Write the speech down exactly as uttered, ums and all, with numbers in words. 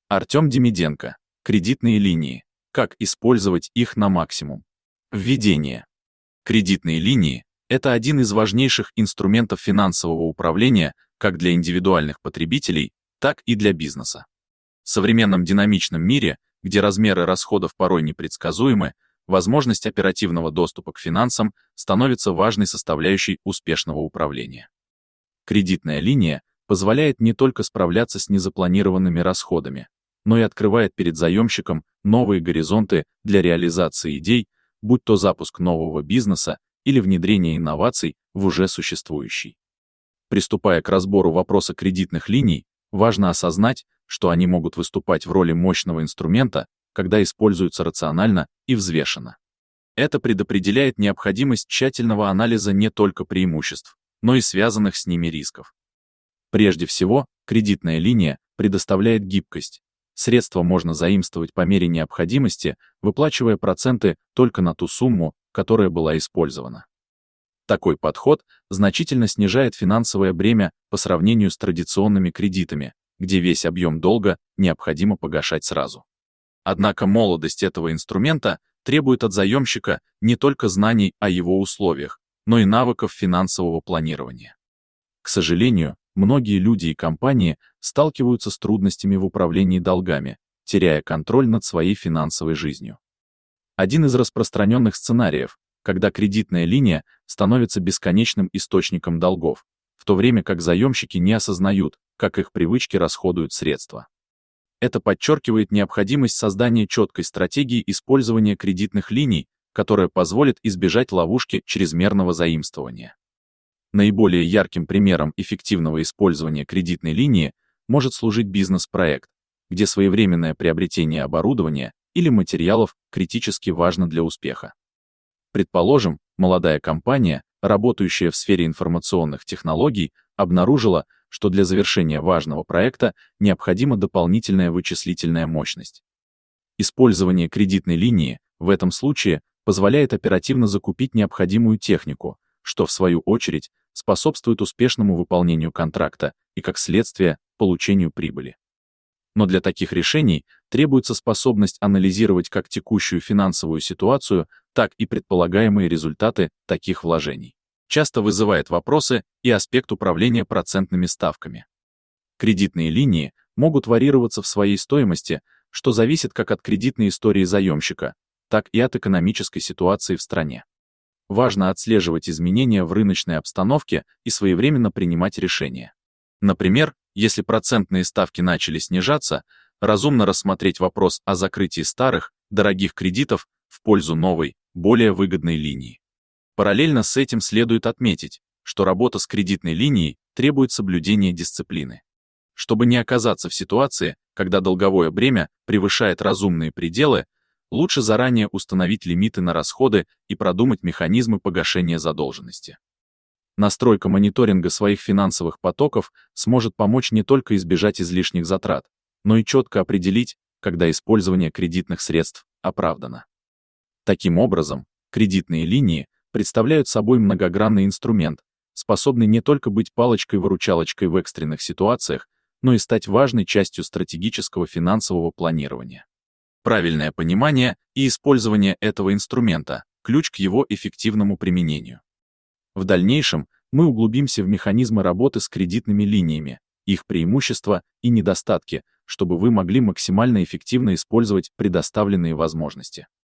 Артем Демиденко. Кредитные линии. Как использовать их на максимум? Введение. Кредитные линии – это один из важнейших инструментов финансового управления как для индивидуальных потребителей, так и для бизнеса. В современном динамичном мире, где размеры расходов порой непредсказуемы, возможность оперативного доступа к финансам становится важной составляющей успешного управления. Кредитная линия позволяет не только справляться с незапланированными расходами, но и открывает перед заемщиком новые горизонты для реализации идей, будь то запуск нового бизнеса или внедрение инноваций в уже существующий. Приступая к разбору вопроса кредитных линий, важно осознать, что они могут выступать в роли мощного инструмента, когда используются рационально и взвешенно. Это предопределяет необходимость тщательного анализа не только преимуществ, но и связанных с ними рисков. Прежде всего, кредитная линия предоставляет гибкость. Средства можно заимствовать по мере необходимости, выплачивая проценты только на ту сумму, которая была использована. Такой подход значительно снижает финансовое бремя по сравнению с традиционными кредитами, где весь объем долга необходимо погашать сразу. Однако молодость этого инструмента требует от заемщика не только знаний о его условиях, но и навыков финансового планирования. К сожалению, многие люди и компании сталкиваются с трудностями в управлении долгами, теряя контроль над своей финансовой жизнью. Один из распространенных сценариев, когда кредитная линия становится бесконечным источником долгов, в то время как заемщики не осознают, как их привычки расходуют средства. Это подчеркивает необходимость создания четкой стратегии использования кредитных линий, которая позволит избежать ловушки чрезмерного заимствования. Наиболее ярким примером эффективного использования кредитной линии может служить бизнес-проект, где своевременное приобретение оборудования или материалов критически важно для успеха. Предположим, молодая компания, работающая в сфере информационных технологий, обнаружила, что для завершения важного проекта необходима дополнительная вычислительная мощность. Использование кредитной линии в этом случае позволяет оперативно закупить необходимую технику, что, в свою очередь, способствует успешному выполнению контракта и, как следствие, получению прибыли. Но для таких решений требуется способность анализировать как текущую финансовую ситуацию, так и предполагаемые результаты таких вложений. Часто вызывает вопросы и аспект управления процентными ставками. Кредитные линии могут варьироваться в своей стоимости, что зависит как от кредитной истории заемщика, так и от экономической ситуации в стране. Важно отслеживать изменения в рыночной обстановке и своевременно принимать решения. Например, если процентные ставки начали снижаться, разумно рассмотреть вопрос о закрытии старых, дорогих кредитов в пользу новой, более выгодной линии. Параллельно с этим следует отметить, что работа с кредитной линией требует соблюдения дисциплины. Чтобы не оказаться в ситуации, когда долговое бремя превышает разумные пределы, лучше заранее установить лимиты на расходы и продумать механизмы погашения задолженности. Настройка мониторинга своих финансовых потоков сможет помочь не только избежать излишних затрат, но и четко определить, когда использование кредитных средств оправдано. Таким образом, кредитные линии представляют собой многогранный инструмент, способный не только быть палочкой-выручалочкой в экстренных ситуациях, но и стать важной частью стратегического финансового планирования. Правильное понимание и использование этого инструмента – ключ к его эффективному применению. В дальнейшем мы углубимся в механизмы работы с кредитными линиями, их преимущества и недостатки, чтобы вы могли максимально эффективно использовать предоставленные возможности.